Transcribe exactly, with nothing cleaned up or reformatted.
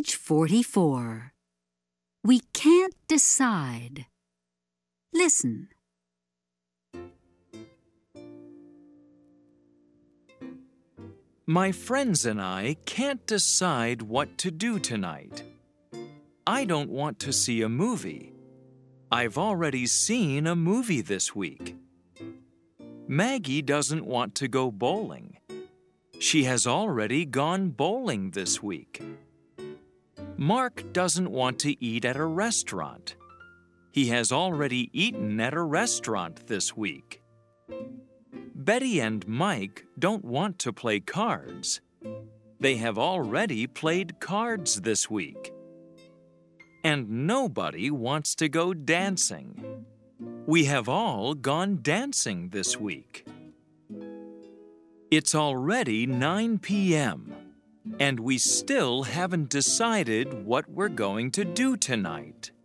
Page forty-four. We can't decide. Listen. My friends and I can't decide what to do tonight. I don't want to see a movie. I've already seen a movie this week. Maggie doesn't want to go bowling. She has already gone bowling this week. Mark doesn't want to eat at a restaurant. He has already eaten at a restaurant this week. Betty and Mike don't want to play cards. They have already played cards this week. And nobody wants to go dancing. We have all gone dancing this week. It's already nine p m and we still haven't decided what we're going to do tonight.